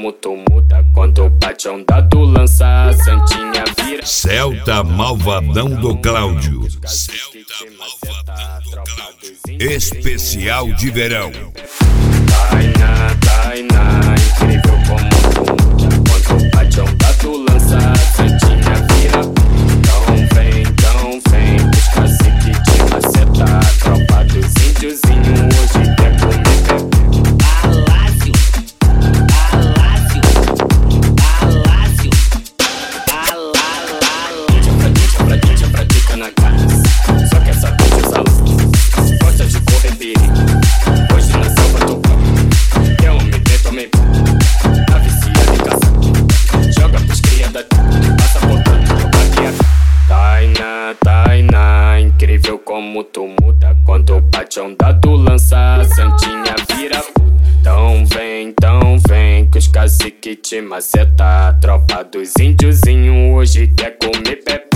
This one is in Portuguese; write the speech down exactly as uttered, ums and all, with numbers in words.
como tu muda quando bate a onda do lança, a santinha vira. Celta Malvadão do Cláudio. Celta Malvadão do Cláudio. Especial de verão. Tainá, Tainá, incrível como tu muda quando bate a onda do lança, a santinha vira. Então vem, então vem, os cacique de maceta, a tropa dos índiozinho hoje quer comer pepé. Palácio, palácio, palácio, palácio. Índia pra índia, pra índia, pratica na casa, só quer saber de usar luz, gosta de correr perigo. Hoje na selva do pau, quer homem dentro, homem pau, tá viciado em caça, joga pros cria da passa botando teu bagueiro. Tainá, Tainá, incrível como tu muda quando bate a onda do lança, a santinha vira puta. Então vem, então vem, que os cacique te maceta, a tropa dos índiozinho hoje quer comer pepé.